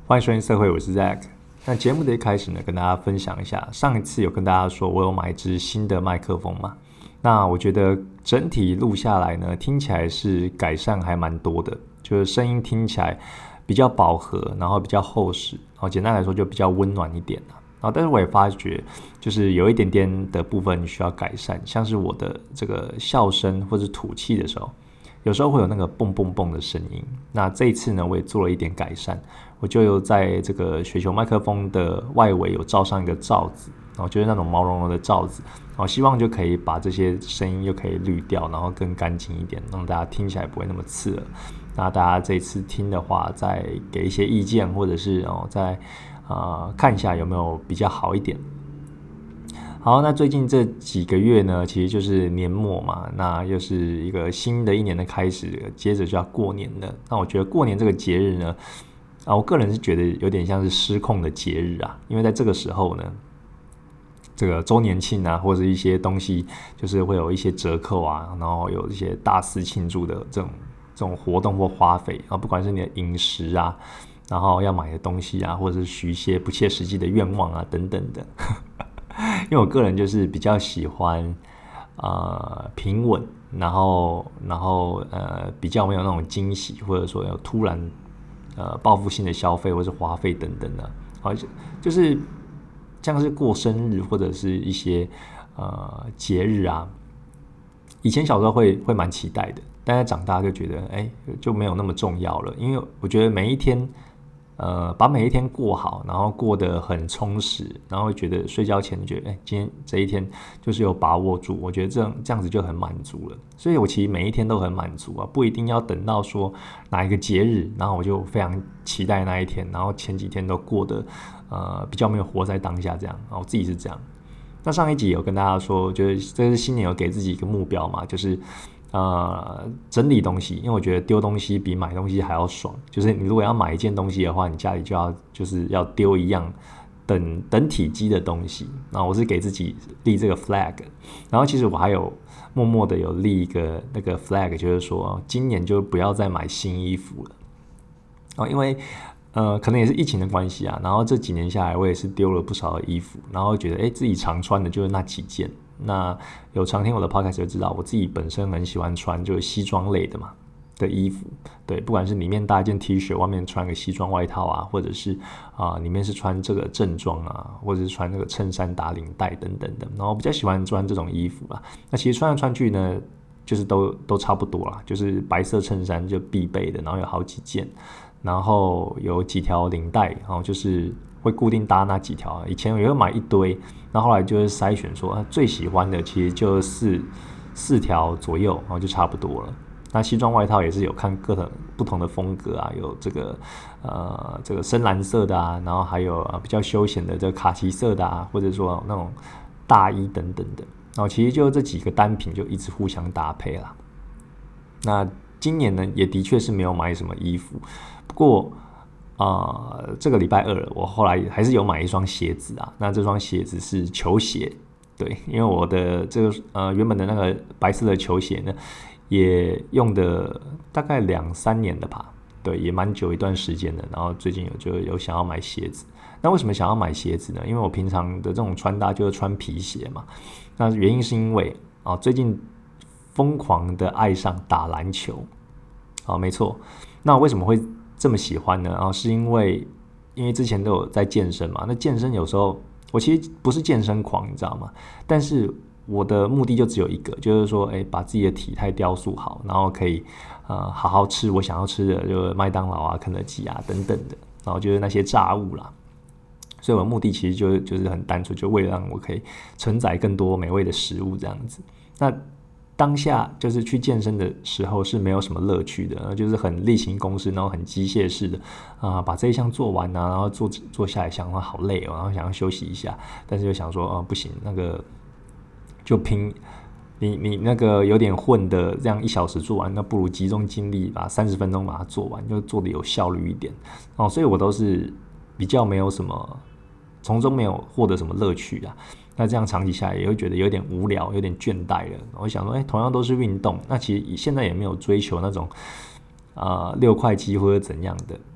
欢迎收听社会，我是 Zack。那节目的一开始呢，跟大家分享一下，上一次有跟大家说我有买一支新的麦克风嘛，那我觉得整体录下来呢，听起来是改善还蛮多的，就是声音听起来比较饱和，然后比较厚实，然后简单来说就比较温暖一点然后但是我也发觉，就是有一点点的部分需要改善，像是我的这个笑声或者吐气的时候，有时候会有那个蹦蹦蹦的声音。那这一次呢，我也做了一点改善，我就有在这个雪球麦克风的外围有罩上一个罩子，然后就是那种毛茸茸的罩子，然后希望就可以把这些声音又可以滤掉，然后更干净一点，让大家听起来不会那么刺耳。那大家这一次听的话，再给一些意见，或者是再看一下有没有比较好一点。好，那最近这几个月呢，其实就是年末嘛，那又是一个新的一年的开始，接着就要过年了。那我觉得过年这个节日呢，我个人是觉得有点像是失控的节日啊，因为在这个时候呢，这个周年庆啊，或者一些东西，就是会有一些折扣啊，然后有一些大肆庆祝的这种活动或花费啊，不管是你的饮食啊，然后要买的东西啊，或者是许一些不切实际的愿望啊等等的。因为我个人就是比较喜欢平稳，然后比较没有那种惊喜，或者说有突然报复性的消费或是花费等等的，就是像是过生日或者是一些节日啊，以前小时候会蛮期待的，但是长大就觉得就没有那么重要了，因为我觉得每一天。把每一天过好，然后过得很充实，然后觉得睡觉前觉得，今天这一天就是有把握住，我觉得这样子就很满足了。所以我其实每一天都很满足啊，不一定要等到说哪一个节日，然后我就非常期待那一天，然后前几天都过得比较没有活在当下这样，然后我自己是这样。那上一集有跟大家说，就是这是新年有给自己一个目标嘛，就是整理东西，因为我觉得丢东西比买东西还要爽。就是你如果要买一件东西的话，你家里就是要丢一样等体积的东西。然后我是给自己立这个 flag， 然后其实我还有默默的有立一个那个 flag， 就是说今年就不要再买新衣服了。因为可能也是疫情的关系啊，然后这几年下来，我也是丢了不少的衣服，然后觉得自己常穿的就是那几件。那有常听我的 podcast 就知道，我自己本身很喜欢穿就是西装类的嘛的衣服，对，不管是里面搭一件 T 恤，外面穿个西装外套啊，或者是里面是穿这个正装啊，或者是穿这个衬衫打领带等等的，然后比较喜欢穿这种衣服啦。那其实穿来穿去呢，就是都差不多啦，就是白色衬衫就必备的，然后有好几件，然后有几条领带，然后就是会固定搭那几条。以前我会买一堆，然后后来就是筛选说最喜欢的其实就四条左右，然后就差不多了。那西装外套也是有看各种不同的风格啊，有这个深蓝色的啊，然后还有比较休闲的这个卡其色的啊，或者说那种大衣等等的。然后其实就这几个单品就一直互相搭配啦。那今年呢也的确是没有买什么衣服，不过这个礼拜二我后来还是有买一双鞋子啊。那这双鞋子是球鞋，对，因为我的这个原本的那个白色的球鞋呢，也用的大概2-3年了吧，对，也蛮久一段时间的。然后最近有想要买鞋子。那为什么想要买鞋子呢？因为我平常的这种穿搭就是穿皮鞋嘛。那原因是因为最近疯狂的爱上打篮球。没错。那为什么会这么喜欢呢？是因为之前都有在健身嘛。那健身有时候我其实不是健身狂，你知道吗？但是我的目的就只有一个，就是说把自己的体态雕塑好，然后可以好好吃我想要吃的，就是麦当劳啊、肯德基啊等等的，然后就是那些炸物啦。所以我的目的其实就是很单纯，就为了让我可以承载更多美味的食物这样子。那当下就是去健身的时候是没有什么乐趣的，就是很例行公事，然后很机械式的把这一项做完啊，然后坐下来想说好累然后想要休息一下，但是又想说不行，那个就拼你那个有点混的，这样1小时做完，那不如集中精力把30分钟把它做完，就做得有效率一点所以我都是比较没有什么。从中没有获得什么乐趣啊，那这样长期下来也会觉得有点无聊，有点倦怠了。我想说，同样都是运动，那其实现在也没有追求那种6块肌或者怎样的，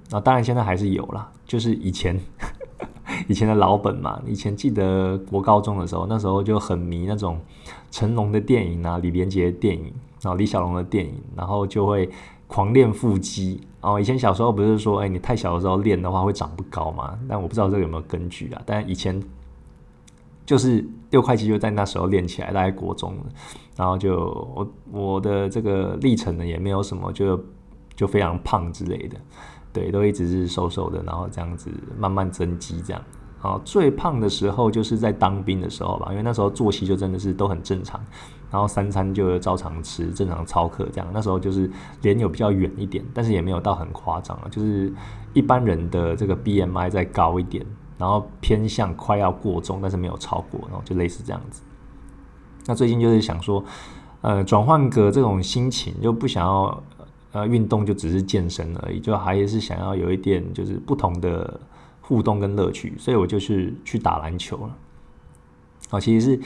当然现在还是有啦，就是以前以前的老本嘛。以前记得国高中的时候，那时候就很迷那种成龙的电影啊，李连杰的电影，然后李小龙的电影，然后就会狂练腹肌。以前小时候不是说，你太小的时候练的话会长不高嘛？但我不知道这个有没有根据啊。但以前就是6块肌就在那时候练起来，大概国中了。然后就我的这个历程呢，也没有什么就非常胖之类的，对，都一直是瘦瘦的，然后这样子慢慢增肌这样。最胖的时候就是在当兵的时候吧，因为那时候作息就真的是都很正常，然后3餐就照常吃，正常操课这样。那时候就是脸有比较圆一点，但是也没有到很夸张，就是一般人的这个 BMI 再高一点，然后偏向快要过重，但是没有超过，然后就类似这样子。那最近就是想说，转换个这种心情，就不想要运动就只是健身而已，就还是想要有一点就是不同的互动跟乐趣，所以我就是去打篮球了。其实是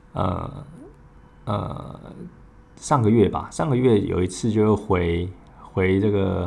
上个月吧，上个月有一次就回这个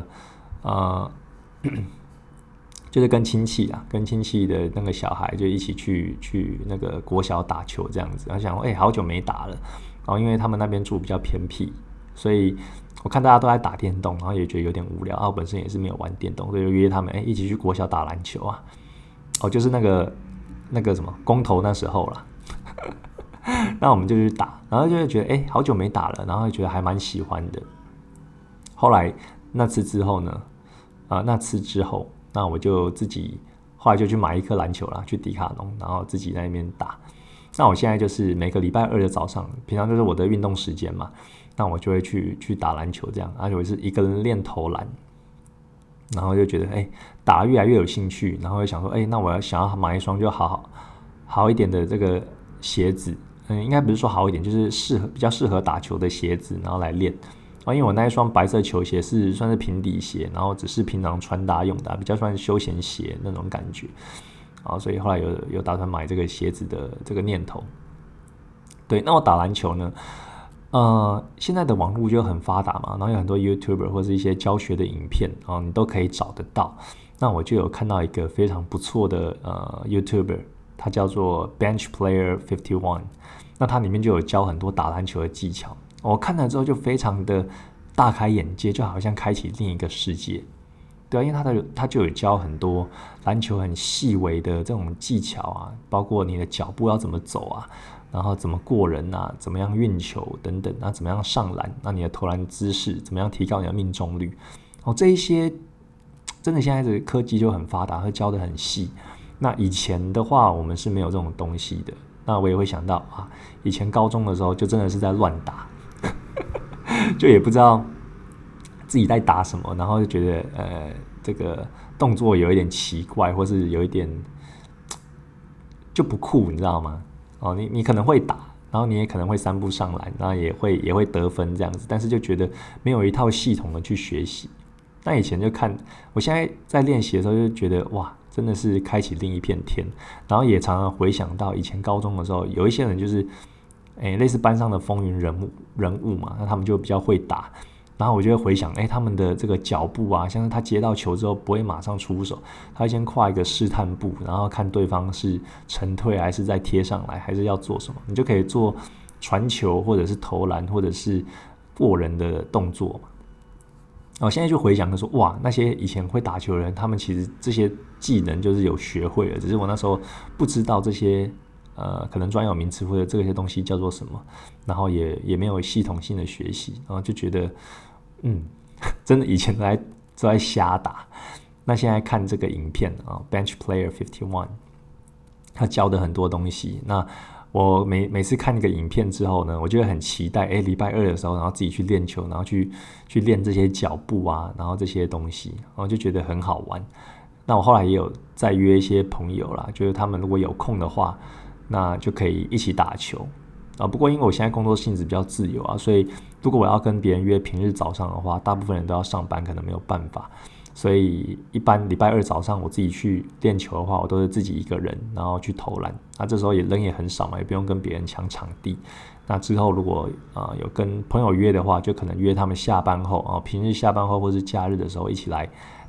就是跟亲戚的那个小孩就一起去那个国小打球这样子。然后想说，好久没打了。然后因为他们那边住比较偏僻，所以我看大家都在打电动，然后也觉得有点无聊。我本身也是没有玩电动，所以就约他们一起去国小打篮球啊。就是那个什么公投那时候啦。那我们就去打，然后就会觉得好久没打了，然后觉得还蛮喜欢的。后来那次之后呢，那我就自己后来就去买一颗篮球啦，去迪卡侬，然后自己在那边打。那我现在就是每个礼拜二的早上，平常就是我的运动时间嘛，那我就会去打篮球这样，而且我是一个人练投篮，然后就觉得打得越来越有兴趣，然后就想说那我想要买一双就好一点的这个鞋子，应该不是说好一点，就是比较适合打球的鞋子，然后来练。因为我那一双白色球鞋算是平底鞋，然后只是平常穿搭用的，比较算休闲鞋那种感觉。所以后来有打算买这个鞋子的这个念头。对，那我打篮球呢，现在的网络就很发达嘛，然后有很多 YouTuber 或是一些教学的影片，你都可以找得到。那我就有看到一个非常不错的YouTuber， 他叫做 Bench Player 51，那他里面就有教很多打篮球的技巧。我看了之后就非常的大开眼界，就好像开启另一个世界。对啊，因为他就有教很多篮球很细微的这种技巧啊，包括你的脚步要怎么走啊，然后怎么过人啊，怎么样运球等等，那怎么样上篮，那你的投篮姿势怎么样提高你的命中率。这一些真的现在的科技就很发达，会教得很细。那以前的话我们是没有这种东西的。那我也会想到以前高中的时候就真的是在乱打。就也不知道自己在打什么，然后就觉得这个动作有一点奇怪，或是有一点就不酷，你知道吗？你可能会打，然后你也可能会3步上篮，然后也会得分这样子，但是就觉得没有一套系统的去学习。那以前就看，我现在在练习的时候就觉得哇，真的是开启另一片天。然后也常常回想到以前高中的时候，有一些人就是类似班上的风云人物嘛，那他们就比较会打。然后我就会回想他们的这个脚步啊，像是他接到球之后不会马上出手，他会先跨一个试探步，然后看对方是沉退还是再贴上来，还是要做什么，你就可以做传球或者是投篮或者是过人的动作嘛。我现在就回想就说，哇，那些以前会打球的人，他们其实这些技能就是有学会了，只是我那时候不知道这些可能专有名词或者这些东西叫做什么，然后也没有系统性的学习，然后就觉得真的以前都在瞎打。那现在看这个影片Bench Player 51，他教的很多东西。那我每次看那个影片之后呢，我就会很期待礼拜二的时候，然后自己去练球，然后去练这些脚步啊，然后这些东西，然后就觉得很好玩。那我后来也有再约一些朋友啦，就是他们如果有空的话，那就可以一起打球不过因为我现在工作性质比较自由所以如果我要跟别人约平日早上的话，大部分人都要上班，可能没有办法。所以一般礼拜二早上我自己去练球的话，我都是自己一个人，然后去投篮。那这时候人也很少嘛，也不用跟别人抢场地。那之后如果有跟朋友约的话，就可能约他们下班后平日下班后或是假日的时候一起来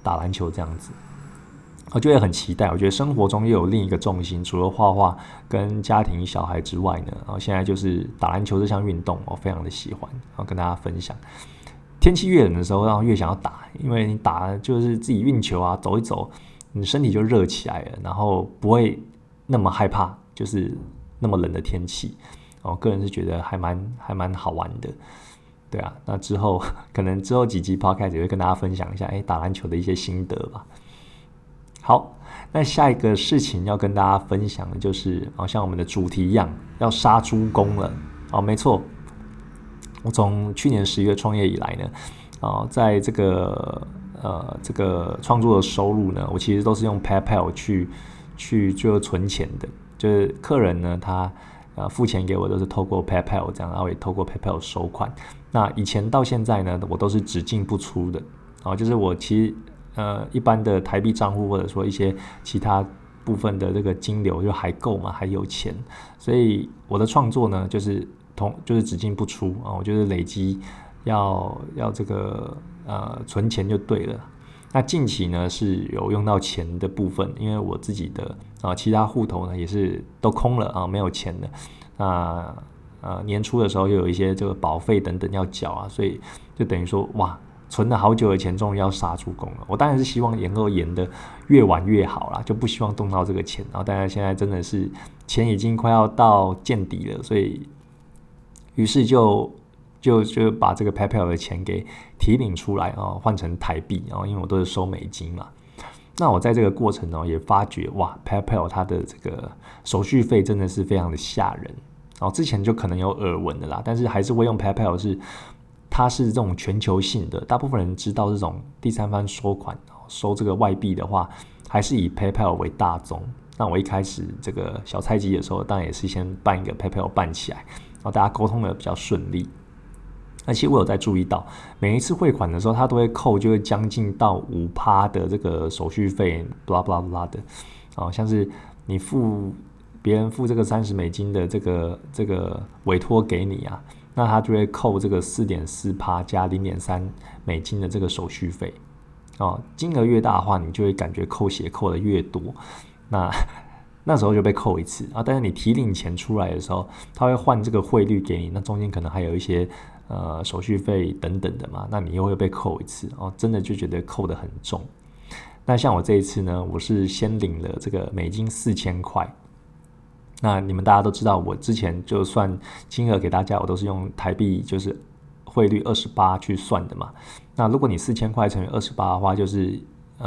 打篮球这样子。我就会很期待，我觉得生活中又有另一个重心，除了画画跟家庭小孩之外呢，然后现在就是打篮球这项运动，我非常的喜欢，然后跟大家分享。天气越冷的时候，然后越想要打，因为你打就是自己运球啊，走一走，你身体就热起来了，然后不会那么害怕，就是那么冷的天气。我个人是觉得还蛮好玩的，对啊。那可能之后几集 podcast 也会跟大家分享一下，打篮球的一些心得吧。好，那下一个事情要跟大家分享的就是，像我们的主题一样，要杀猪工了。没错，我从去年10月创业以来呢，在这个创作的收入呢，我其实都是用 PayPal 去就存钱的，就是客人呢他付钱给我都是透过 PayPal 这样，然后也透过 PayPal 收款。那以前到现在呢，我都是只进不出的，就是我其实。一般的台币账户或者说一些其他部分的这个金流就还够嘛，还有钱，所以我的创作呢就是只进不出我就是累积要这个存钱就对了。那近期呢是有用到钱的部分，因为我自己的其他户头呢也是都空了没有钱了。那年初的时候又有一些这个保费等等要缴所以就等于说哇。存了好久的钱，终于要杀猪工了。我当然是希望能够演得越晚越好啦，就不希望动到这个钱。然后，但是现在真的是钱已经快要到见底了，所以于是就把这个 PayPal 的钱给提领出来换成台币因为我都是收美金嘛。那我在这个过程也发觉哇 ，PayPal 它的这个手续费真的是非常的吓人。之前就可能有耳闻的啦，但是还是会用 PayPal 它是这种全球性的，大部分人知道这种第三方收款收这个外币的话，还是以 PayPal 为大宗。那我一开始这个小菜鸡的时候，当然也是先办一个 PayPal 办起来，然后大家沟通的比较顺利。而且我有在注意到，每一次汇款的时候，它都会扣，就会将近到5%的这个手续费，blah blah blah 的像是你别人付这个30美金的这个委托给你那他就会扣这个 4.4% 加 0.3 美金的这个手续费金额越大的话，你就会感觉扣血扣的越多。那时候就被扣一次但是你提领钱出来的时候，他会换这个汇率给你，那中间可能还有一些手续费等等的嘛，那你又会被扣一次真的就觉得扣得很重。那像我这一次呢，我是先领了这个美金4000块。那你们大家都知道，我之前就算金额给大家，我都是用台币就是汇率28去算的嘛。那如果你4000块乘以28的话，就是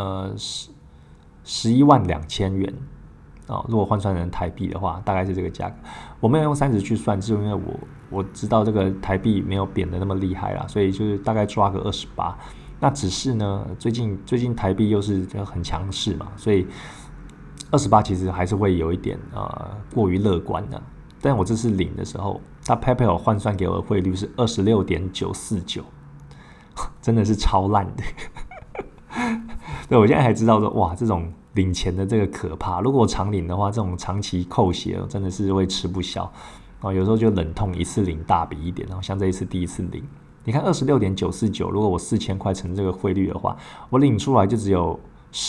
112000元如果换算成台币的话，大概是这个价格。我没有用30去算，是因为我知道这个台币没有贬得那么厉害啦，所以就是大概抓个28。那只是呢，最近台币又是很强势嘛，所以28其实还是会有一点过于乐观的。但我这次领的时候，它 PayPal 换算给我的汇率是 26.949， 真的是超烂的。对，我现在才知道说哇，这种领钱的这个可怕。如果我常领的话，这种长期扣血真的是会吃不消有时候就忍痛一次领大笔一点，像这一次第一次领，你看 26.949， 如果我4000块乘这个汇率的话，我领出来就只有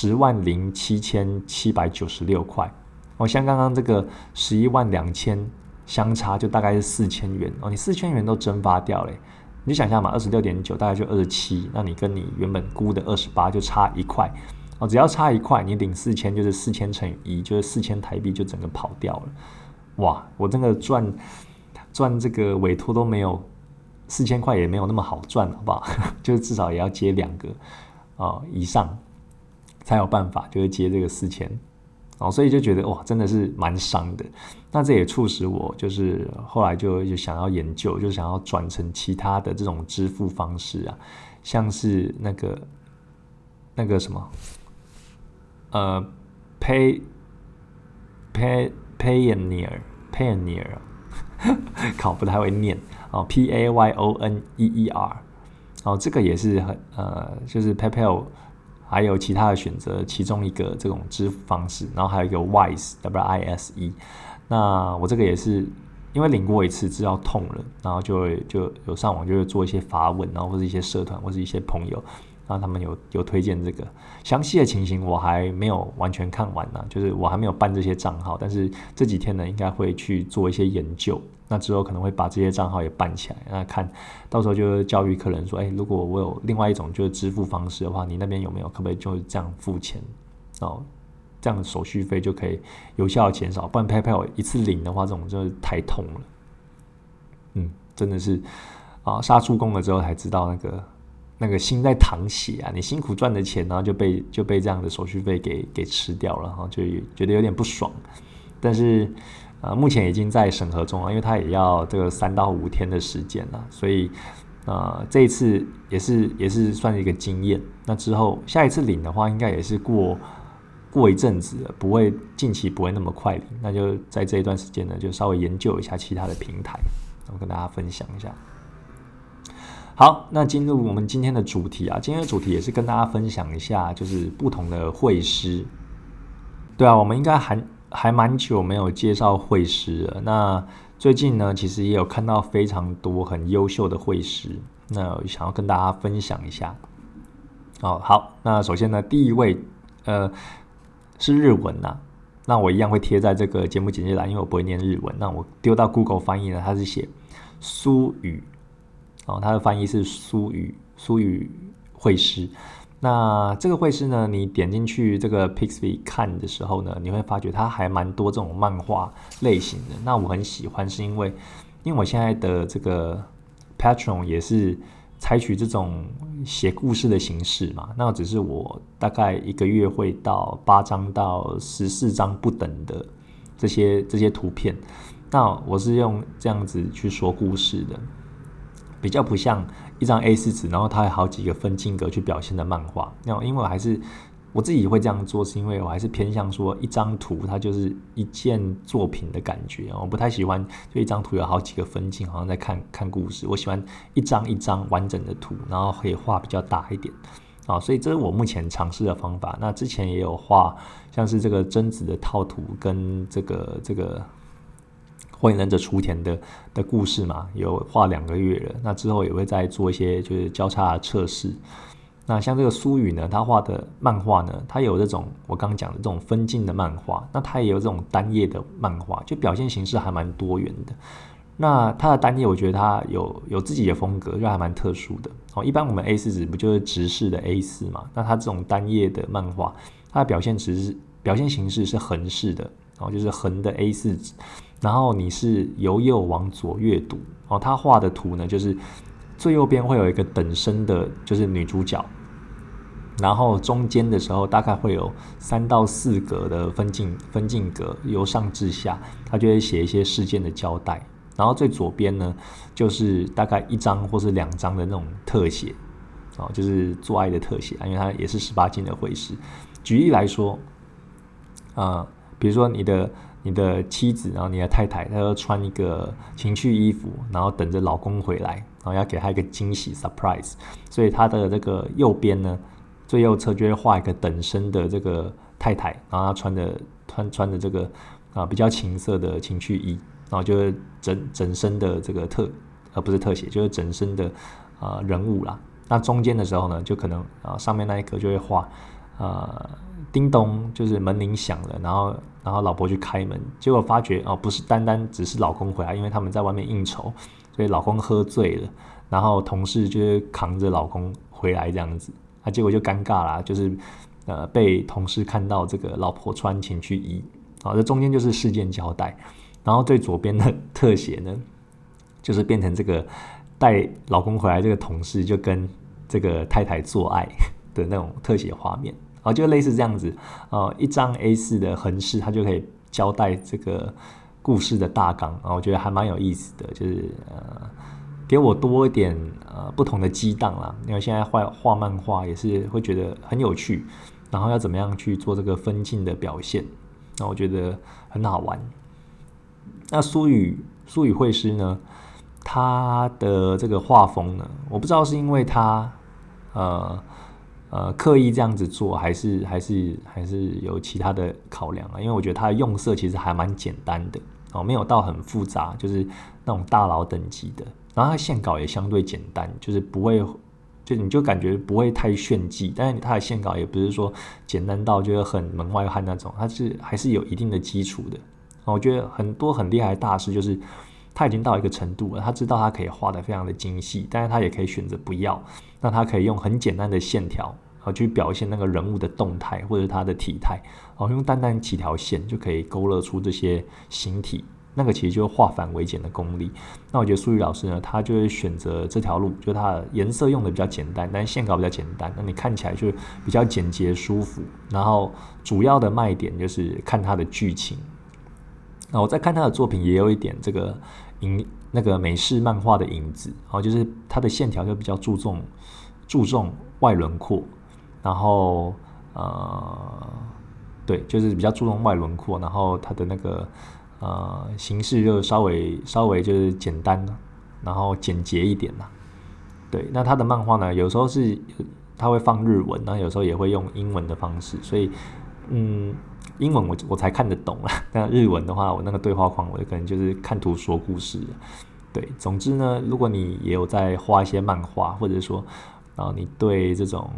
10,077,796块像刚刚这个112000相差就大概是4000元你4000元都蒸发掉了你就想象嘛，26.9大概就27，那你跟你原本估的28就差1块只要差1块，你领4000就是4000乘以1，就是4000台币就整个跑掉了。哇，我真的赚这个委托都没有4000块，也没有那么好赚，好不好？就是至少也要接2个以上才有办法，就是接这个4000所以就觉得哇，真的是蛮伤的。那这也促使我就是后来就想要研究，就想要转成其他的这种支付方式像是那个什么Payoneer 靠，不太会念Payoneer 这个也是就是 PayPal 还有其他的选择其中一个这种支付方式，然后还有一个 Wise WISE。那我这个也是因为领过一次知道痛了，然后就有上网就会做一些发问，然后或是一些社团或是一些朋友然后他们有推荐这个，详细的情形我还没有完全看完呢，就是我还没有办这些账号，但是这几天呢应该会去做一些研究，那之后可能会把这些账号也办起来，那看到时候就教育客人说，如果我有另外一种就是支付方式的话，你那边有没有，可不可以就是这样付钱哦？这样的手续费就可以有效的减少，不然 PayPal 一次领的话，这种就是太痛了。真的是杀出工了之后才知道那个心在淌血啊！你辛苦赚的钱，然后就被这样的手续费给吃掉了，然后就觉得有点不爽。但是目前已经在审核中了，因为它也要这个3到5天的时间了，所以这一次也是算是一个经验。那之后下一次领的话，应该也是过一阵子了，近期不会那么快领，那就在这一段时间呢，就稍微研究一下其他的平台，然后跟大家分享一下。好，那进入我们今天的主题啊，今天的主题也是跟大家分享一下，就是不同的绘师。对啊，我们应该还蛮久没有介绍绘师了。那最近呢，其实也有看到非常多很优秀的绘师，那我想要跟大家分享一下。好，那首先呢，第一位是日文呐，那我一样会贴在这个节目简介栏，因为我不会念日文，那我丢到 Google 翻译呢，它是写苏语。它的翻译是苏语绘师。那这个绘师呢，你点进去这个 Pixiv 看的时候呢，你会发觉它还蛮多这种漫画类型的。那我很喜欢，是因为我现在的这个 Patreon 也是采取这种写故事的形式嘛。那只是我大概1个月会到8张到14张不等的这些图片。那我是用这样子去说故事的。比较不像一张 A4 纸，然后它有好几个分镜格去表现的漫画。因为我自己会这样做，是因为我还是偏向说一张图它就是一件作品的感觉。我不太喜欢就一张图有好几个分镜，好像在看故事。我喜欢一张一张完整的图，然后可以画比较大一点。所以这是我目前尝试的方法。那之前也有画像是这个贞子的套图跟这个火影忍者雏田的故事嘛，有画2个月了。那之后也会再做一些就是交叉的测试。那像这个苏语呢，他画的漫画呢，他有这种我刚刚讲的这种分镜的漫画，那他也有这种单页的漫画，就表现形式还蛮多元的。那他的单页我觉得他有自己的风格，就还蛮特殊的。一般我们 A4 纸不就是直式的 A4 嘛？那他这种单页的漫画，它的表现形式是横式的，就是横的 A4 纸。然后你是由右往左阅读，他画的图呢，就是最右边会有一个等身的，就是女主角，然后中间的时候大概会有3到4格的分镜格，由上至下，他就会写一些事件的交代。然后最左边呢，就是大概1张或是2张的那种特写，就是做爱的特写，因为它也是18禁的绘师。举例来说，比如说你的妻子，然后你的太太，她要穿一个情趣衣服，然后等着老公回来，然后要给她一个惊喜 surprise， 所以她的这个右边呢，最右侧就会画一个等身的这个太太，然后她穿的这个比较情色的情趣衣，然后就是整身的这个不是特写，就是整身的人物啦。那中间的时候呢，就可能上面那一格就会画叮咚，就是门铃响了，然后老婆去开门，结果发觉不是单单只是老公回来，因为他们在外面应酬，所以老公喝醉了，然后同事就扛着老公回来这样子，结果就尴尬啦，就是被同事看到这个老婆穿情趣衣，这中间就是事件交代，然后最左边的特写呢，就是变成这个带老公回来这个同事就跟这个太太做爱的那种特写画面。就类似这样子，一张 A4 的横式，它就可以交代这个故事的大纲，我觉得还蛮有意思的，就是给我多一点不同的激荡啦。因为现在画漫画也是会觉得很有趣，然后要怎么样去做这个分镜的表现，那我觉得很好玩。那苏语绘师呢，他的这个画风呢，我不知道是因为他刻意这样子做，还是有其他的考量啊？因为我觉得它的用色其实还蛮简单的，没有到很复杂，就是那种大佬等级的。然后它线稿也相对简单，就是不会就你就感觉不会太炫技，但是它的线稿也不是说简单到就是很门外汉那种，它还是有一定的基础的。我觉得很多很厉害的大师就是他已经到一个程度了，他知道他可以画得非常的精细，但是他也可以选择不要，那他可以用很简单的线条去表现那个人物的动态或者他的体态，用淡淡几条线就可以勾勒出这些形体。那个其实就是化繁为简的功力。那我觉得苏宇老师呢，他就会选择这条路，就是他的颜色用的比较简单，但是线稿比较简单，那你看起来就比较简洁舒服。然后主要的卖点就是看他的剧情。那我在看他的作品也有一点这个那个美式漫画的影子，就是他的线条就比较注重外轮廓，然后对，就是比较注重外轮廓，然后他的那个形式就稍微就是简单，然后简洁一点啦。对，那他的漫画呢，有时候是他会放日文，然后有时候也会用英文的方式，所以英文我才看得懂啦。但日文的话，我那个对话框我可能就是看图说故事。对，总之呢，如果你也有在画一些漫画，或者说你对这种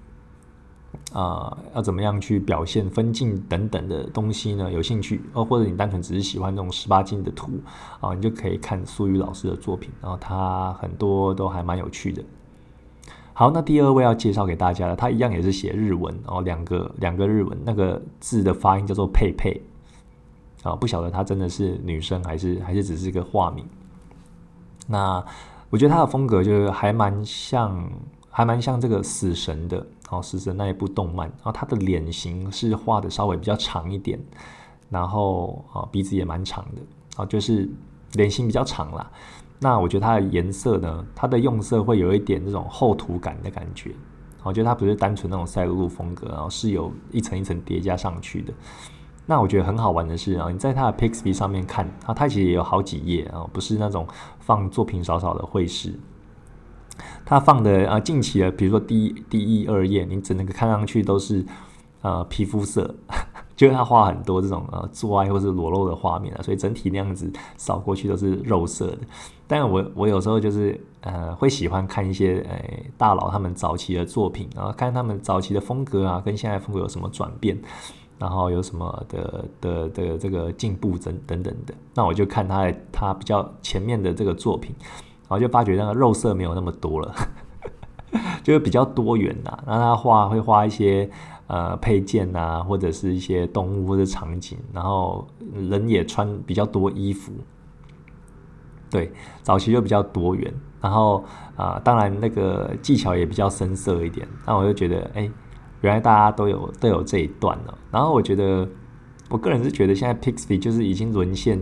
要怎么样去表现分镜等等的东西呢有兴趣，或者你单纯只是喜欢这种18禁的图你就可以看苏宇老师的作品，然后他很多都还蛮有趣的。好，那第二位要介绍给大家的，他一样也是写日文，两个日文，那个字的发音叫做佩佩不晓得他真的是女生还是只是个化名。那我觉得他的风格就是还蛮像这个死神的死神那一部动漫，然后他的脸型是画的稍微比较长一点，然后鼻子也蛮长的就是脸型比较长啦。那我觉得它的颜色呢，它的用色会有一点这种厚涂感的感觉，我觉得它不是单纯那种赛璐璐风格，然后是有一层一层叠加上去的。那我觉得很好玩的是你在它的 Pixby 上面看它其实也有好几页不是那种放作品少少的绘师，它放的近期的，比如说第一二页，你整个看上去都是皮肤色，就是他画很多这种做爱或是裸露的画面所以整体那样子扫过去都是肉色的。但我有时候就是会喜欢看一些大佬他们早期的作品，然后看他们早期的风格跟现在风格有什么转变，然后有什么的这个进步等等的。那我就看他比较前面的这个作品，然后就发觉那个肉色没有那么多了，就是比较多元然后他会画一些配件或者是一些动物或者场景，然后人也穿比较多衣服。对，早期就比较多元，然后当然那个技巧也比较深色一点。那我就觉得原来大家都有这一段了。然后我个人是觉得现在 Pixby 就是已经沦陷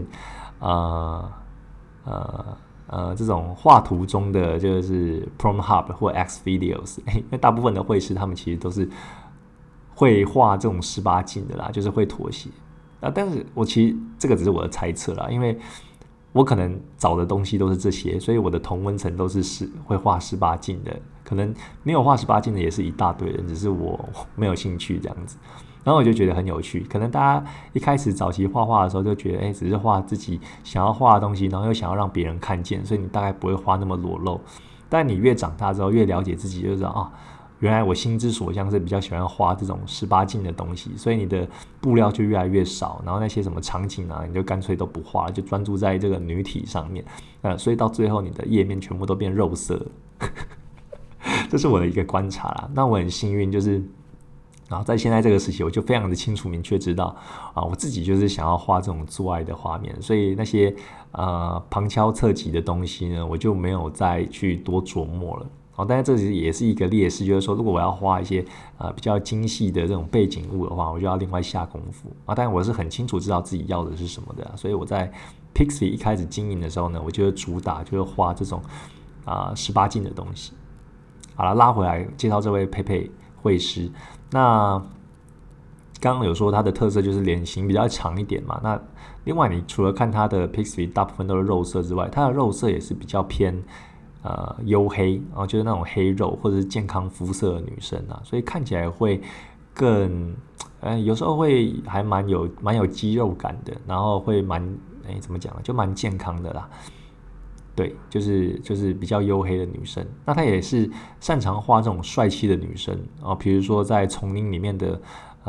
这种画图中的就是 Pornhub 或 Xvideos， 因为大部分的绘师他们其实都是会画这种18禁的啦，就是会妥协但是我其实这个只是我的猜测啦，因为我可能找的东西都是这些，所以我的同温层都是会画18禁的，可能没有画18禁的也是一大堆人，只是我没有兴趣这样子。然后我就觉得很有趣，可能大家一开始早期画画的时候就觉得只是画自己想要画的东西，然后又想要让别人看见，所以你大概不会画那么裸露。但你越长大之后越了解自己，就知道原来我心之所向是比较喜欢画这种18禁的东西，所以你的布料就越来越少，然后那些什么场景你就干脆都不画了，就专注在这个女体上面所以到最后你的页面全部都变肉色这是我的一个观察啦。那我很幸运就是然后在现在这个时期，我就非常的清楚明确知道我自己就是想要画这种做爱的画面，所以那些旁敲侧击的东西呢，我就没有再去多琢磨了但是这也是一个劣势，就是说如果我要画一些比较精细的这种背景物的话，我就要另外下功夫但是我是很清楚知道自己要的是什么的所以我在 Pixby 一开始经营的时候呢，我就主打就是画这种18禁的东西。好了，拉回来介绍这位佩佩绘师。那刚刚有说他的特色就是脸型比较长一点嘛，那另外你除了看他的 Pixby 大部分都是肉色之外，他的肉色也是比较偏黝黑就是那种黑肉或者是健康肤色的女生所以看起来会更有时候会还蛮有肌肉感的，然后会蛮怎么讲就蛮健康的啦。 对，就是比较黝黑的女生。那她也是擅长画这种帅气的女生啊，比如说在丛林里面的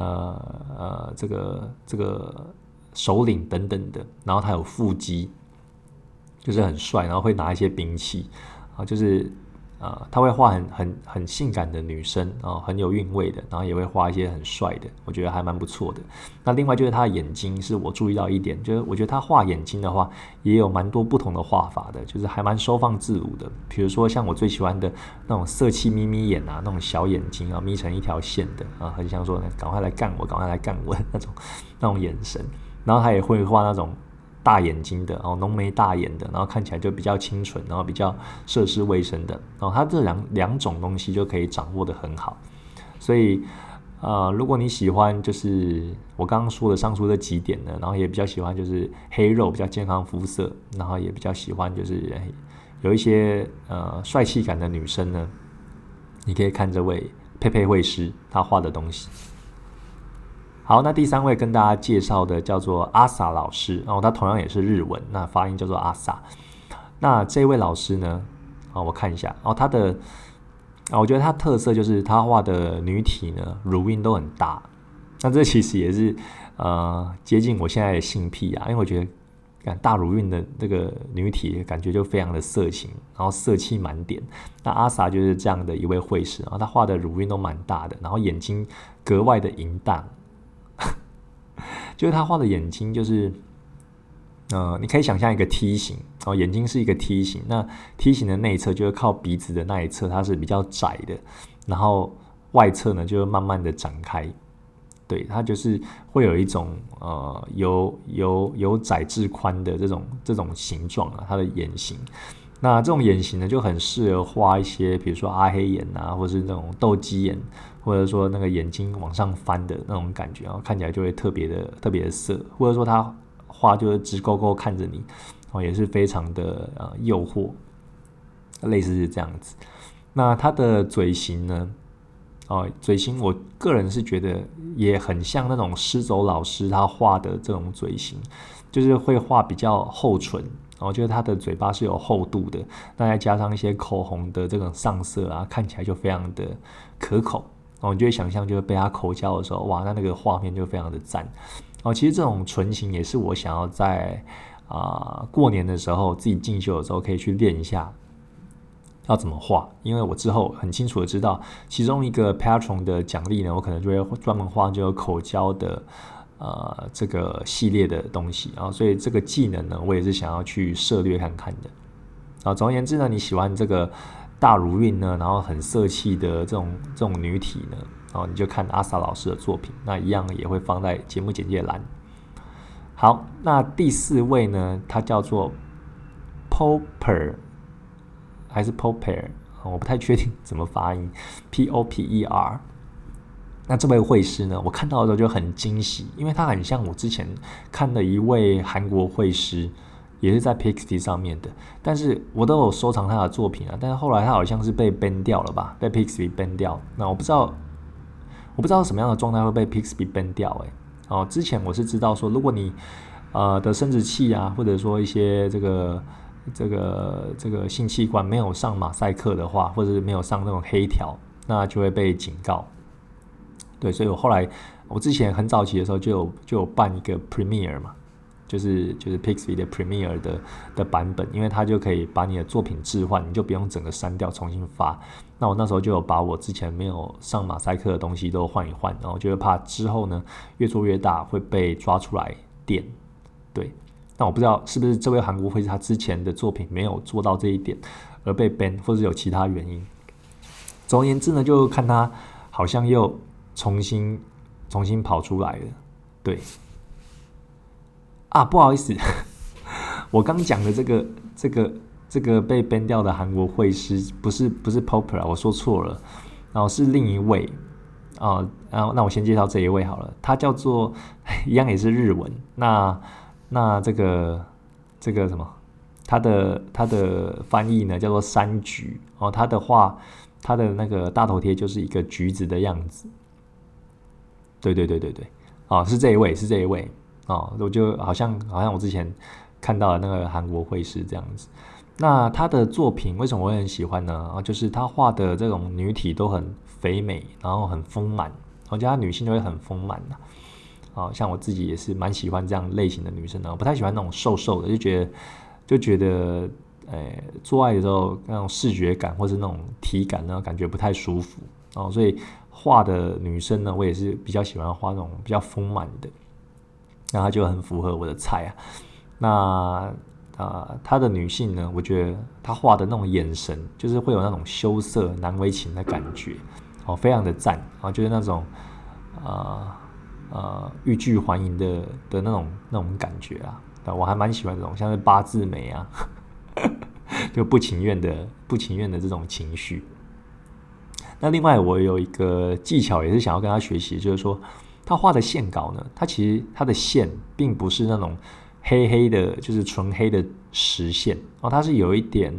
这个首领等等的，然后她有腹肌，就是很帅，然后会拿一些兵器啊，就是他会画很性感的女生啊，很有韵味的，然后也会画一些很帅的，我觉得还蛮不错的。那另外就是他的眼睛是我注意到一点，就是我觉得他画眼睛的话也有蛮多不同的画法的，就是还蛮收放自如的。比如说像我最喜欢的那种色气眯眯眼啊，那种小眼睛啊，眯成一条线的啊，很像说赶快来干我，赶快来干我那种眼神。然后他也会画那种大眼睛的，浓眉大眼的，然后看起来就比较清纯，然后比较涉世未深的，然后他这两种东西就可以掌握得很好。所以如果你喜欢就是我刚刚说的上述这几点呢，然后也比较喜欢就是黑肉比较健康肤色，然后也比较喜欢就是有一些帅气感的女生呢，你可以看这位佩佩绘师他画的东西。好，那第3位跟大家介绍的叫做阿萨老师，然后他同样也是日文，那发音叫做阿萨。那这位老师呢，我看一下，他的我觉得他特色就是他画的女体呢，乳晕都很大。那这其实也是接近我现在的性癖啊，因为我觉得大乳晕的这个女体感觉就非常的色情，然后色气满点。那阿萨就是这样的一位绘师，然后他画的乳晕都蛮大的，然后眼睛格外的淫荡。就是他画的眼睛就是你可以想象一个梯形，眼睛是一个梯形，那梯形的内侧就是靠鼻子的那一侧它是比较窄的，然后外侧呢就慢慢的展开。对，它就是会有一种由窄至宽的这种形状啊，它的眼型。那这种眼型呢就很适合画一些比如说阿黑眼啊，或是那种斗鸡眼，或者说那个眼睛往上翻的那种感觉，然后看起来就会特别的色，或者说他画就是直勾勾看着你，也是非常的诱惑，类似是这样子。那他的嘴型呢，嘴型我个人是觉得也很像那种施走老师他画的这种嘴型，就是会画比较厚唇，就是他的嘴巴是有厚度的，那再加上一些口红的这种上色啊，看起来就非常的可口。你就会想象就是被他口交的时候，哇，那个画面就非常的赞。其实这种唇型也是我想要在过年的时候自己进修的时候可以去练一下要怎么画，因为我之后很清楚的知道其中一个 Patreon 的奖励呢，我可能就会专门画这个口交的这个系列的东西，所以这个技能呢我也是想要去涉猎看看的。总而言之呢，你喜欢这个大乳晕呢，然后很色气的这种女体呢，你就看阿萨老师的作品，那一样也会放在节目简介栏。好，那第4位呢，他叫做 Popper 还是 Popper， 我不太确定怎么发音 P-O-P-E-R。那这位绘师呢，我看到的时候就很惊喜，因为他很像我之前看的一位韩国绘师，也是在 Pixie 上面的，但是我都有收藏他的作品啊，但是后来他好像是被 ban 掉了吧，被 Pixie ban 掉。那我不知道什么样的状态会被 Pixie ban 掉之前我是知道说，如果你的生殖器啊，或者说一些这个性器官没有上马赛克的话，或者是没有上那种黑条，那就会被警告。对，所以我之前很早期的时候就有办一个 Premiere 嘛，就是 Pixie 的 Premiere 的版本，因为它就可以把你的作品置换，你就不用整个删掉重新发。那我那时候就有把我之前没有上马赛克的东西都换一换，然后就会怕之后呢越做越大会被抓出来电。对，那我不知道是不是这位韩国绘师他之前的作品没有做到这一点而被 ban， 或者有其他原因。总而言之呢，就看他好像又重新跑出来了。对不好意思，我刚讲的这个被 ban 掉的韩国绘师不是 Popper， 我说错了，然后是另一位那我先介绍这一位好了，他叫做一样也是日文，那这个什么，他的翻译呢叫做山菊他的画，他的那个大头贴就是一个橘子的样子。对，是这一位我就好像我之前看到的那个韩国绘师这样子。 那他的作品为什么我会很喜欢呢？就是他画的这种女体都很肥美，然后很丰满，我觉得他女性都会很丰满的。像我自己也是蛮喜欢这样类型的女生的，我不太喜欢那种瘦瘦的，就觉得，做爱的时候那种视觉感或是那种体感呢，感觉不太舒服所以画的女生呢，我也是比较喜欢画那种比较丰满的，那她就很符合我的菜啊。那她的女性呢，我觉得她画的那种眼神，就是会有那种羞涩难为情的感觉，非常的赞就是那种欲拒还迎的那种感觉啊，我还蛮喜欢这种，像是八字眉啊，就不情愿的这种情绪。那另外我有一个技巧也是想要跟他学习，就是说他画的线稿呢，他其实他的线并不是那种黑黑的，就是纯黑的实线它是有一点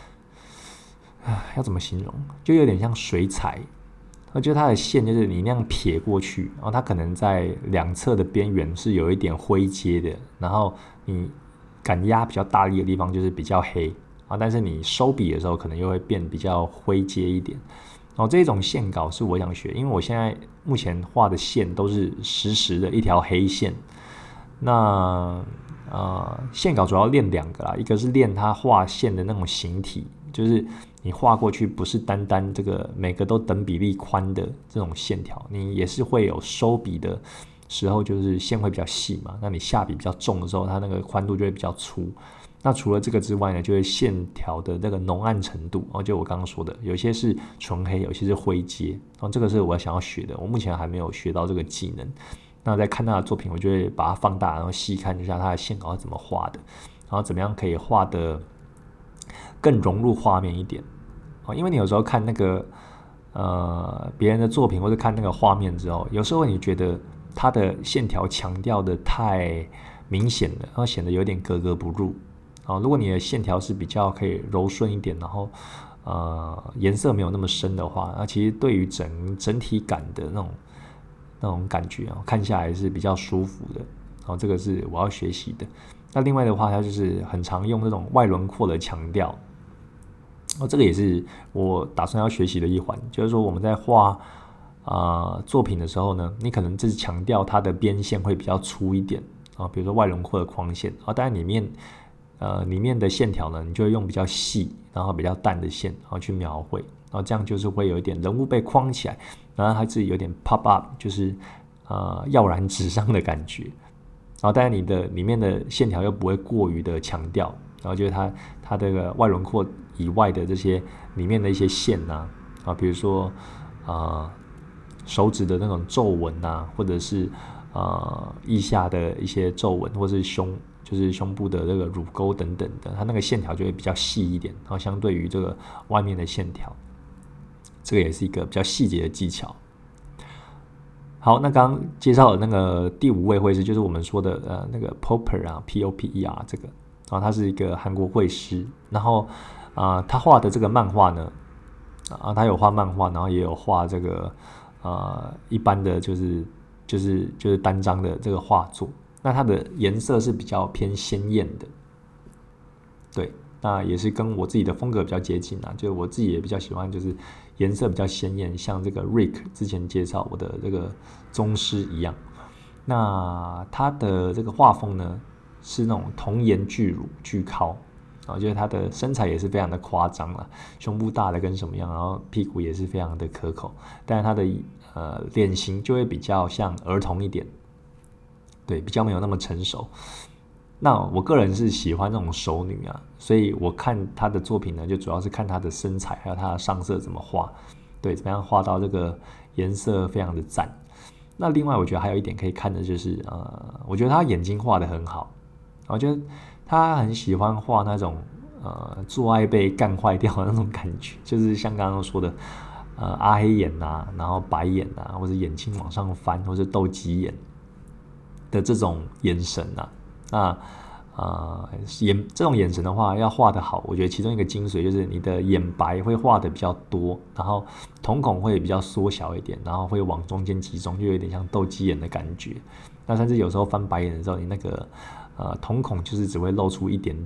要怎么形容，就有点像水彩。我觉得它的线就是你那样撇过去，然后它可能在两侧的边缘是有一点灰阶的，然后你感压比较大力的地方就是比较黑但是你收笔的时候可能又会变比较灰阶一点。这种线稿是我想学，因为我现在目前画的线都是实时的一条黑线。那线稿主要练2个啦，一个是练它画线的那种形体，就是你画过去不是单单这个每个都等比例宽的这种线条，你也是会有收笔的时候，就是线会比较细嘛，那你下笔比较重的时候，它那个宽度就会比较粗。那除了这个之外呢，就是线条的那个浓暗程度就我刚刚说的，有些是纯黑，有些是灰阶这个是我想要学的，我目前还没有学到这个技能。那在看他的作品，我就会把它放大，然后细看一下他的线稿是怎么画的，然后怎么样可以画得更融入画面一点因为你有时候看那个别人的作品或者看那个画面之后，有时候你觉得他的线条强调的太明显了，然后显得有点格格不入如果你的线条是比较可以柔顺一点，然后颜色没有那么深的话，那其实对于整体感的那种感觉看下来是比较舒服的这个是我要学习的。那另外的话，它就是很常用这种外轮廓的强调这个也是我打算要学习的一环，就是说我们在画作品的时候呢，你可能就是强调它的边线会比较粗一点比如说外轮廓的框线当然里面的线条呢，你就会用比较细然后比较淡的线去描绘这样就是会有一点人物被框起来，然后它自己有点 pop up， 就是耀然纸上的感觉当然你的里面的线条又不会过于的强调，然后就是它这个外轮廓以外的这些里面的一些线比如说手指的那种皱纹或者是腋下的一些皱纹，或是就是胸部的这个乳沟等等的，它那个线条就会比较细一点，然后相对于这个外面的线条，这个也是一个比较细节的技巧。好，那刚刚介绍的那个第5位绘师，就是我们说的那个 Popper P-O-P-E-R 这个他是一个韩国绘师，然后他画的这个漫画呢他有画漫画，然后也有画这个一般的就是单张的这个画作，那它的颜色是比较偏鲜艳的，对，那也是跟我自己的风格比较接近就我自己也比较喜欢就是颜色比较鲜艳，像这个 Rick 之前介绍我的这个宗师一样。那他的这个画风呢是那种童颜巨乳巨尻就是他的身材也是非常的夸张啦，胸部大的跟什么样，然后屁股也是非常的可口，但是他的脸型就会比较像儿童一点，对，比较没有那么成熟。那我个人是喜欢那种熟女所以我看他的作品呢，就主要是看他的身材，还有他的上色怎么画，对，怎么样画到这个颜色非常的赞。那另外我觉得还有一点可以看的就是我觉得他眼睛画得很好，我觉得他很喜欢画那种做爱被干坏掉的那种感觉，就是像刚刚说的阿黑眼然后白眼或者眼睛往上翻，或者斗鸡眼的这种眼神那这种眼神的话要画得好，我觉得其中一个精髓就是你的眼白会画得比较多，然后瞳孔会比较缩小一点，然后会往中间集中，就有点像斗鸡眼的感觉。那甚至有时候翻白眼的时候，你那个瞳孔就是只会露出一点点，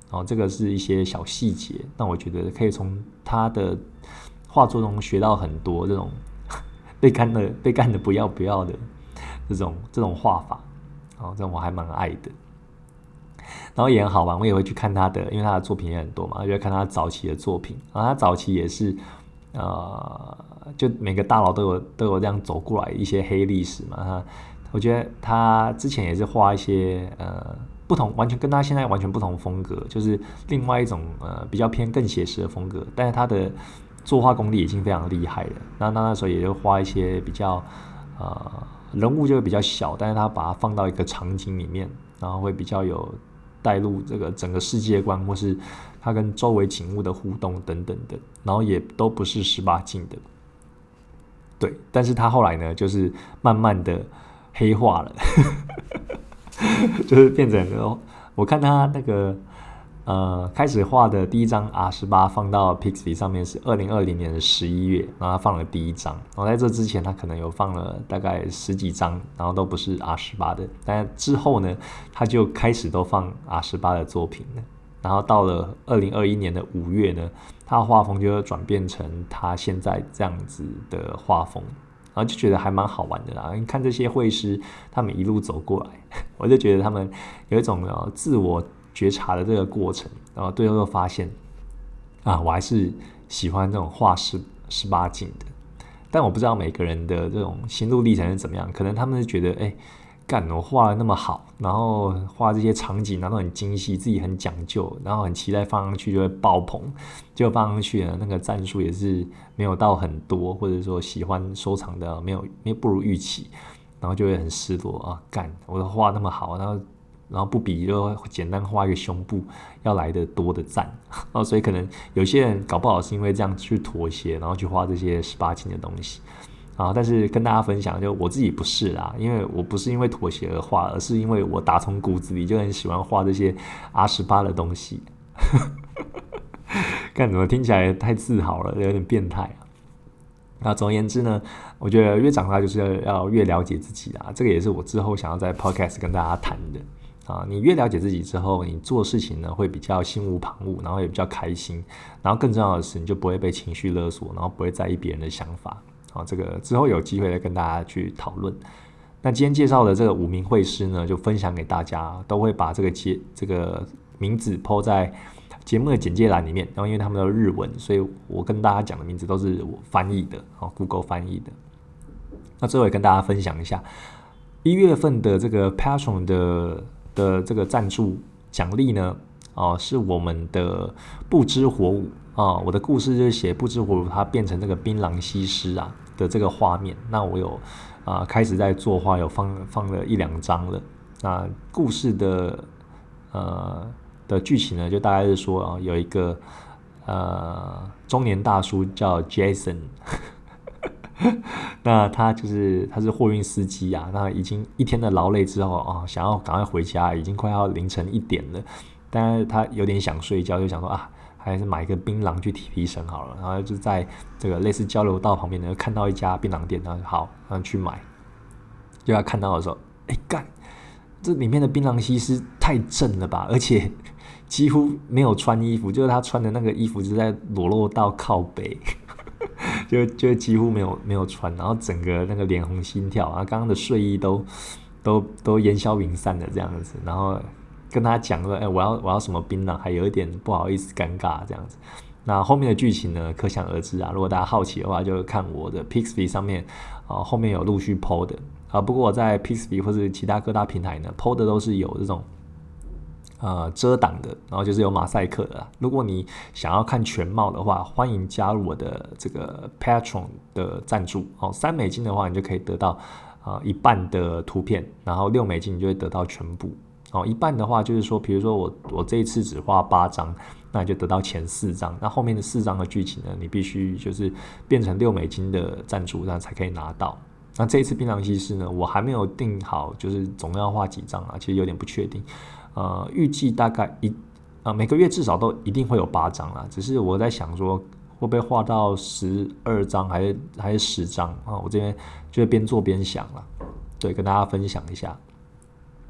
这个是一些小细节，那我觉得可以从他的画作中学到很多这种被干的不要的这种画法，这种我还蛮爱的。然后也很好玩，我也会去看他的，因为他的作品也很多嘛，就会看他早期的作品。然后他早期也是，就每个大佬都有这样走过来一些黑历史嘛。我觉得他之前也是画一些不同，完全跟他现在完全不同风格，就是另外一种比较偏更写实的风格。但是他的作画功力已经非常厉害了。那时候也就画一些比较人物就会比较小，但是他把它放到一个场景里面，然后会比较有带入这个整个世界观，或是他跟周围景物的互动等等的，然后也都不是18禁的。对，但是他后来呢，就是慢慢的黑化了，就是变成我看他那个开始画的第一张 R18 放到 Pixby 上面是2020年的11月，然后他放了第一张，然后在这之前他可能有放了大概10几张，然后都不是 R18 的，但之后呢，他就开始都放 R18 的作品了，然后到了2021年的5月呢，他的画风就转变成他现在这样子的画风，然后就觉得还蛮好玩的啦。你看这些绘师他们一路走过来，我就觉得他们有一种自我觉察的这个过程，然后最后又发现我还是喜欢这种画18禁的。但我不知道每个人的这种心路历程是怎么样，可能他们是觉得干我画的那么好，然后画这些场景然后很精细，自己很讲究，然后很期待放上去就会爆棚，结果放上去呢，那个赞数也是没有到很多，或者说喜欢收藏的没有不如预期，然后就会很失落干我的画那么好，然后不比就简单画一个胸部要来的多的赞，所以可能有些人搞不好是因为这样去妥协，然后去画这些18禁的东西但是跟大家分享，就我自己不是啦，因为我不是因为妥协而画，而是因为我打从骨子里就很喜欢画这些 R18的东西。干怎么听起来太自豪了，有点变态啊。那总而言之呢，我觉得越长大就是要越了解自己啦，这个也是我之后想要在 podcast 跟大家谈的。你越了解自己之后，你做事情呢会比较心无旁骛，然后也比较开心，然后更重要的是，你就不会被情绪勒索，然后不会在意别人的想法。这个之后有机会再跟大家去讨论。那今天介绍的这个5名绘师呢，就分享给大家，都会把这个名字 po 在节目的简介栏里面。然后因为他们的日文，所以我跟大家讲的名字都是我翻译的，Google 翻译的。那最后也跟大家分享一下1月份的这个 Patreon 的这个赞助奖励呢，是我们的不知火舞我的故事就是写不知火舞它变成这个槟榔西施的这个画面。那我有开始在作画，有放了1-2张了。那故事的剧情呢，就大概是说有一个中年大叔叫 Jason 那他是货运司机那已经一天的劳累之后想要赶快回家，已经快要凌晨1点了，但是他有点想睡觉，就想说还是买一个槟榔去提神好了。然后就在这个类似交流道旁边呢，看到一家槟榔店，然后好去买。就要看到的时候，干，这里面的槟榔西施太正了吧，而且几乎没有穿衣服，就是他穿的那个衣服就在裸露到靠背就几乎没有穿，然后整个那个脸红心跳，然后刚刚的睡意都烟消云散的这样子，然后跟他讲说我要什么槟榔，还有一点不好意思尴尬这样子。那后面的剧情呢，可想而知如果大家好奇的话，就看我的 Pixby 上面后面有陆续 po 的不过我在 Pixby 或是其他各大平台呢 po 的都是有这种遮挡的，然后就是有马赛克的啦。如果你想要看全貌的话，欢迎加入我的这个 Patreon 的赞助$3的话，你就可以得到一半的图片，然后$6你就会得到全部一半的话就是说，比如说我这一次只画8张，那你就得到前4张，那后面的4张的剧情呢，你必须就是变成$6的赞助，那才可以拿到。那这一次槟榔西施呢，我还没有定好，就是总要画几张其实有点不确定。预计大概每个月至少都一定会有8张啦，只是我在想说会不会画到12张还是10张我这边就会边做边想啦，对，跟大家分享一下。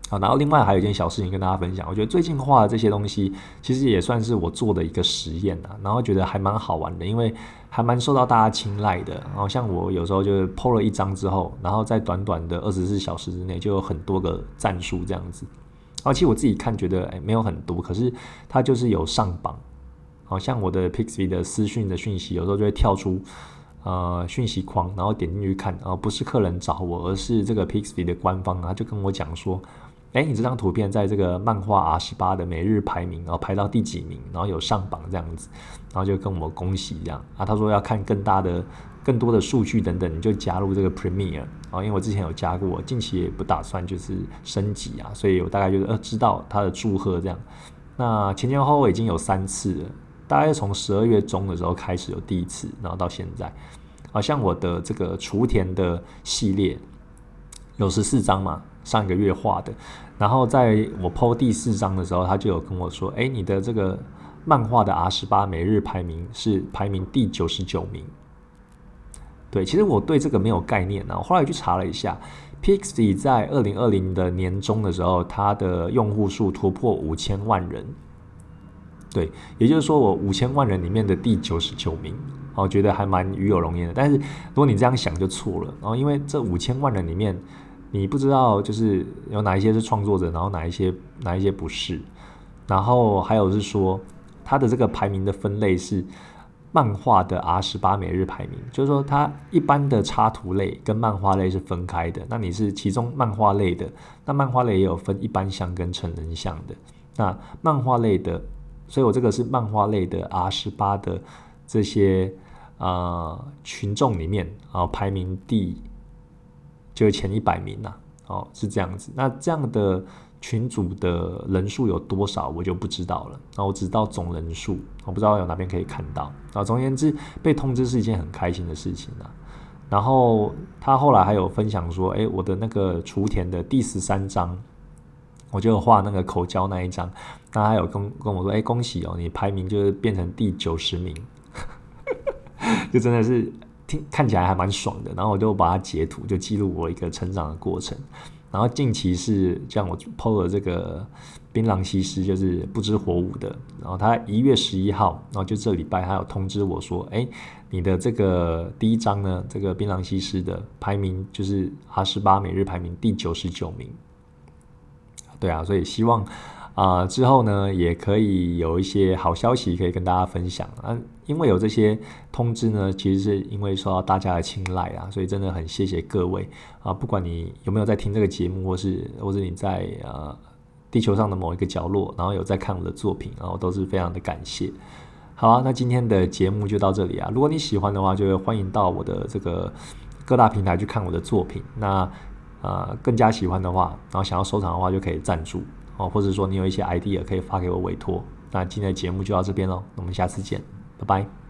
好，然后另外还有一件小事情跟大家分享，我觉得最近画的这些东西，其实也算是我做的一个实验啊，然后觉得还蛮好玩的，因为还蛮受到大家青睐的。然后像我有时候就 po 了一张之后，然后在短短的24小时之内就有很多个赞数这样子。然后其实我自己看觉得没有很多，可是它就是有上榜。好像我的 Pixiv 的私讯的讯息有时候就会跳出讯息框，然后点进去看，不是客人找我，而是这个 Pixiv 的官方他就跟我讲说，你这张图片在这个漫画 R18 的每日排名，然后排到第几名，然后有上榜这样子，然后就跟我恭喜这样啊。他说要看更多的数据等等，你就加入这个 Premiere 因为我之前有加过，近期也不打算就是升级啊，所以我大概就是知道他的祝贺这样。那前前后后已经有3次了，大概从12月中的时候开始有第一次，然后到现在，好像我的这个雏田的系列有14张嘛，上一个月画的。然后在我 po 第4张的时候，他就有跟我说，你的这个漫画的 R18 每日排名是排名第99名。对，其实我对这个没有概念啊，我后来去查了一下 ，Pixiv 在2020的年中的时候，它的用户数突破5000万人。对，也就是说我5000万人里面的第99名，我觉得还蛮与有荣焉的。但是如果你这样想就错了，因为这5000万人里面，你不知道就是有哪一些是创作者，然后哪一些不是，然后还有是说它的这个排名的分类是漫画的 R18 每日排名，就是说它一般的插图类跟漫画类是分开的。那你是其中漫画类的，那漫画类也有分一般向跟成人向的。那漫画类的，所以我这个是漫画类的 R18 的这些群众里面排名就是前100名是这样子。那这样的群组的人数有多少我就不知道了，然后我只知道总人数，我不知道有哪边可以看到。总而言之，被通知是一件很开心的事情啊。然后他后来还有分享说，我的那个雏田的第13章，我就画那个口交那一张，那他有跟我说，恭喜你排名就是变成第90名，就真的是看起来还蛮爽的。然后我就把它截图，就记录我一个成长的过程。然后近期是像我 po 了这个槟榔西施，就是不知火舞的，然后他1月11号，然后就这礼拜他有通知我说，你的这个第1章呢，这个槟榔西施的排名就是 R18 每日排名第99名。对啊，所以希望之后呢也可以有一些好消息可以跟大家分享因为有这些通知呢，其实是因为受到大家的青睐所以真的很谢谢各位不管你有没有在听这个节目，或是你在地球上的某一个角落，然后有在看我的作品，然后都是非常的感谢。好那今天的节目就到这里如果你喜欢的话，就欢迎到我的这个各大平台去看我的作品。那更加喜欢的话，然后想要收藏的话，就可以赞助或者说你有一些 idea 可以发给我委托。那今天的节目就到这边咯，我们下次见，拜拜。